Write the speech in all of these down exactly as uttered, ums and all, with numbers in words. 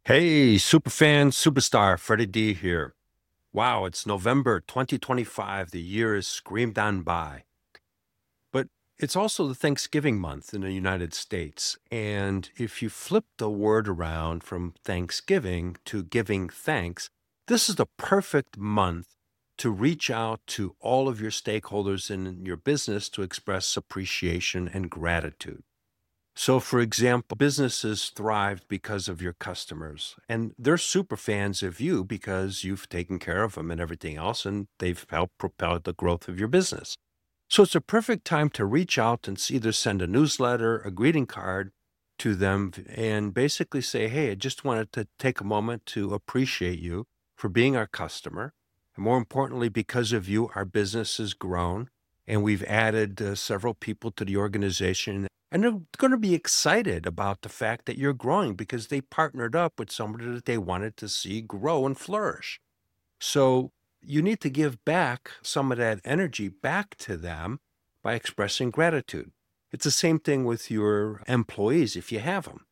Hey, superfan, superstar, Freddie D here. Wow, it's November twenty twenty-five. The year is screamed on by. But it's also the Thanksgiving month in the United States. And if you flip the word around from Thanksgiving to giving thanks, this is the perfect month to reach out to all of your stakeholders in your business to express appreciation and gratitude. So, for example, businesses thrive because of your customers, and they're super fans of you because you've taken care of them and everything else, and they've helped propel the growth of your business. So, it's a perfect time to reach out and either send a newsletter, a greeting card to them, and basically say, Hey, I just wanted to take a moment to appreciate you for being our customer. And more importantly, because of you, our business has grown, and we've added uh, several people to the organization, and they're going to be excited about the fact that you're growing because they partnered up with somebody that they wanted to see grow and flourish. So you need to give back some of that energy back to them by expressing gratitude. It's the same thing with your employees if you have them.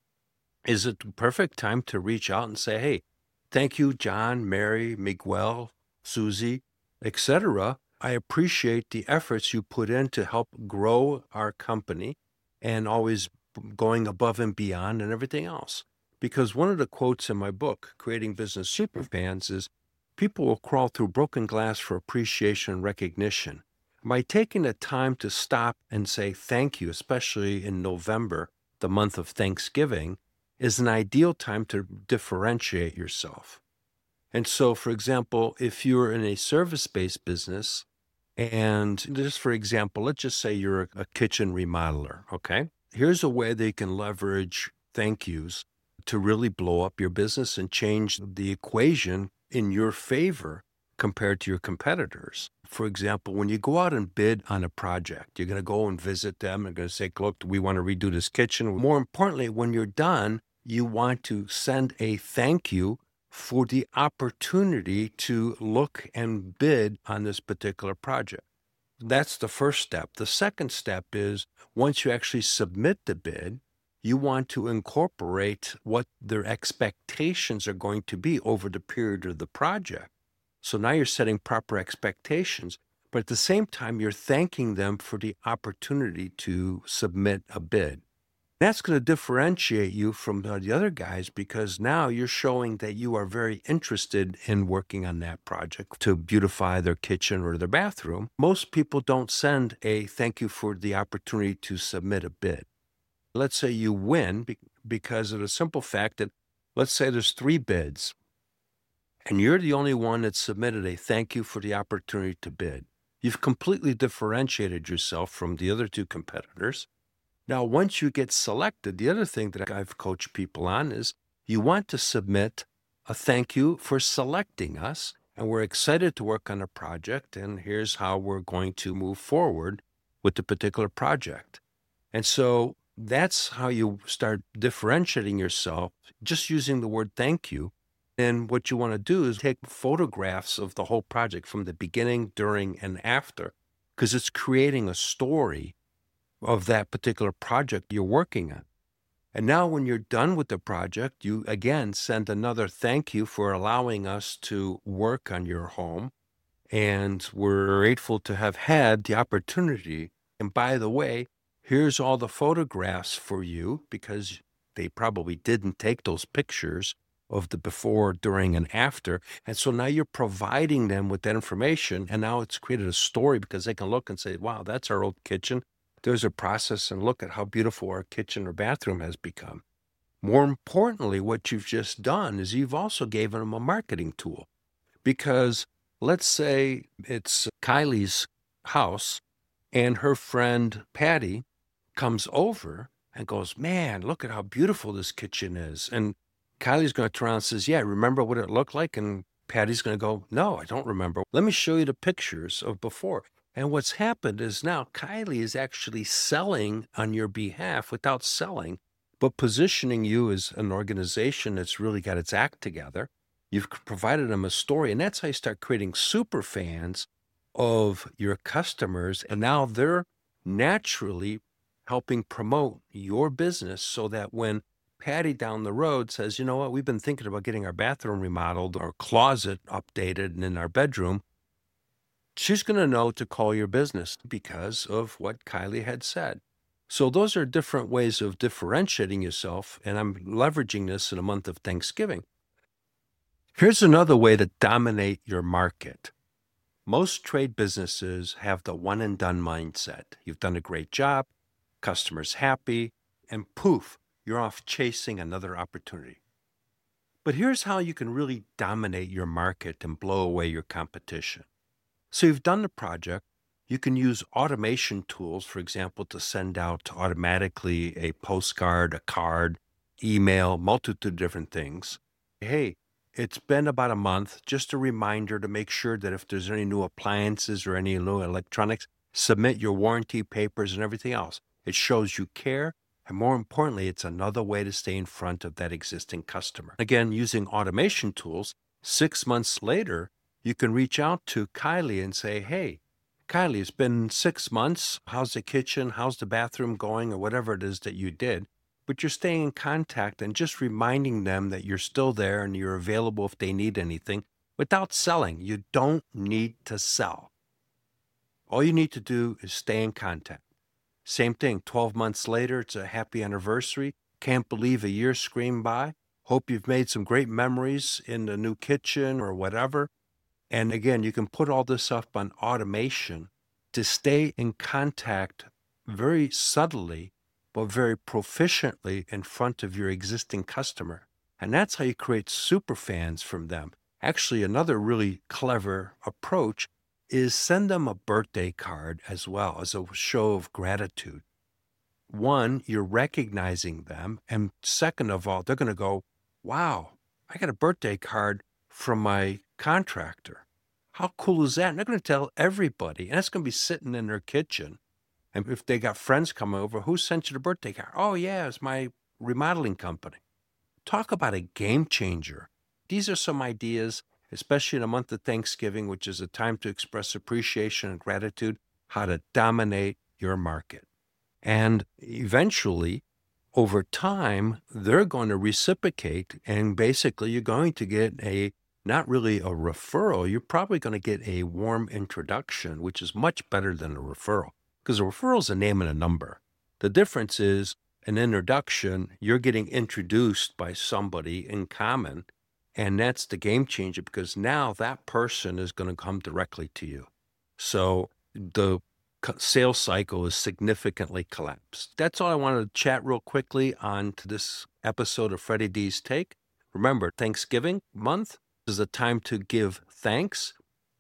Is it the perfect time to reach out and say, hey, thank you, John, Mary, Miguel, Susie, et cetera. I appreciate the efforts you put in to help grow our company and always going above and beyond and everything else. Because one of the quotes in my book, Creating Business Superfans, is people will crawl through broken glass for appreciation and recognition. By taking the time to stop and say thank you, especially in November, the month of Thanksgiving, is an ideal time to differentiate yourself. And so, for example, if you're in a service-based business, and just for example, let's just say you're a, a kitchen remodeler, okay? Here's a way they can leverage thank yous to really blow up your business and change the equation in your favor compared to your competitors. For example, when you go out and bid on a project, you're going to go and visit them and going to say, look, we want to redo this kitchen. More importantly, when you're done, you want to send a thank you for the opportunity to look and bid on this particular project. That's the first step. The second step is once you actually submit the bid, you want to incorporate what their expectations are going to be over the period of the project. So now you're setting proper expectations, but at the same time, you're thanking them for the opportunity to submit a bid. That's going to differentiate you from the other guys because now you're showing that you are very interested in working on that project to beautify their kitchen or their bathroom. Most people don't send a thank you for the opportunity to submit a bid. Let's say you win because of the simple fact that, let's say there's three bids and you're the only one that submitted a thank you for the opportunity to bid. You've completely differentiated yourself from the other two competitors. Now, once you get selected, the other thing that I've coached people on is you want to submit a thank you for selecting us, and we're excited to work on a project, and here's how we're going to move forward with the particular project. And so that's how you start differentiating yourself, just using the word thank you. And what you want to do is take photographs of the whole project from the beginning, during, and after, because it's creating a story of that particular project you're working on. And now when you're done with the project, you again send another thank you for allowing us to work on your home. And we're grateful to have had the opportunity. And by the way, here's all the photographs for you because they probably didn't take those pictures of the before, during, and after. And so now you're providing them with that information. And now it's created a story because they can look and say, wow, that's our old kitchen. There's a process and look at how beautiful our kitchen or bathroom has become. More importantly, what you've just done is you've also given them a marketing tool because let's say it's Kylie's house and her friend Patty comes over and goes, man, look at how beautiful this kitchen is. And Kylie's going to turn around and says, yeah, remember what it looked like? And Patty's going to go, no, I don't remember. Let me show you the pictures of before. And what's happened is now Kylie is actually selling on your behalf without selling, but positioning you as an organization that's really got its act together. You've provided them a story, and that's how you start creating super fans of your customers. And now they're naturally helping promote your business so that when Patty down the road says, you know what, we've been thinking about getting our bathroom remodeled, our closet updated, and in our bedroom, she's going to know to call your business because of what Kylie had said. So those are different ways of differentiating yourself, and I'm leveraging this in a month of Thanksgiving. Here's another way to dominate your market. Most trade businesses have the one and done mindset. You've done a great job, customers happy, and poof, you're off chasing another opportunity. But here's how you can really dominate your market and blow away your competition. So you've done the project. You can use automation tools, for example, to send out automatically a postcard, a card, email, multitude of different things. Hey, it's been about a month. Just a reminder to make sure that if there's any new appliances or any new electronics, submit your warranty papers and everything else. It shows you care. And more importantly, it's another way to stay in front of that existing customer. Again, using automation tools, six months later, you can reach out to Kylie and say, hey, Kylie, it's been six months. How's the kitchen? How's the bathroom going? Or whatever it is that you did. But you're staying in contact and just reminding them that you're still there and you're available if they need anything without selling. You don't need to sell. All you need to do is stay in contact. Same thing, twelve months later, it's a happy anniversary. Can't believe a year screamed by. Hope you've made some great memories in the new kitchen or whatever. And again, you can put all this up on automation to stay in contact very subtly, but very proficiently in front of your existing customer. And that's how you create super fans from them. Actually, another really clever approach is send them a birthday card as well as a show of gratitude. One, you're recognizing them. And second of all, they're going to go, wow, I got a birthday card from my contractor. How cool is that? And they're going to tell everybody. And it's going to be sitting in their kitchen. And if they got friends coming over, who sent you the birthday card? Oh, yeah, it's my remodeling company. Talk about a game changer. These are some ideas, especially in a month of Thanksgiving, which is a time to express appreciation and gratitude, how to dominate your market. And eventually, over time, they're going to reciprocate, and basically you're going to get a, not really a referral, you're probably going to get a warm introduction, which is much better than a referral, because a referral is a name and a number. The difference is an introduction, you're getting introduced by somebody in common, and that's the game changer because now that person is going to come directly to you. So the sales cycle is significantly collapsed. That's all I wanted to chat real quickly on to this episode of Freddie D's Take. Remember, Thanksgiving month is a time to give thanks.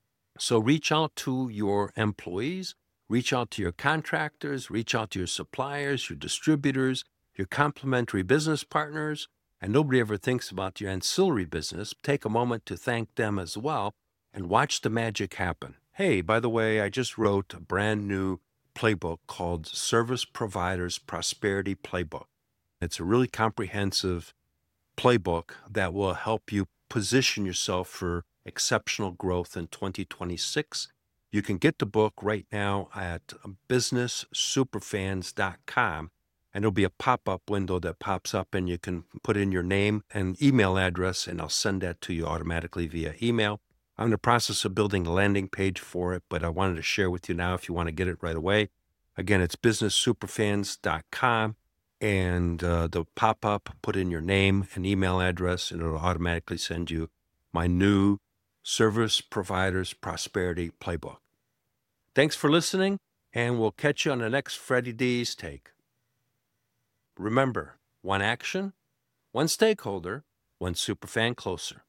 So reach out to your employees, reach out to your contractors, reach out to your suppliers, your distributors, your complementary business partners, and nobody ever thinks about your ancillary business. Take a moment to thank them as well and watch the magic happen. Hey, by the way, I just wrote a brand new playbook called Service Providers Prosperity Playbook. It's a really comprehensive playbook that will help you position yourself for exceptional growth in twenty twenty-six. You can get the book right now at business superfans dot com, and there'll be a pop-up window that pops up, and you can put in your name and email address, and I'll send that to you automatically via email. I'm in the process of building a landing page for it, but I wanted to share with you now if you want to get it right away. Again, it's business superfans dot com, and uh, the pop-up, put in your name and email address, and it'll automatically send you my new Service Providers Prosperity Playbook. Thanks for listening, and we'll catch you on the next Freddie D's Take. Remember, one action, one stakeholder, one superfan closer.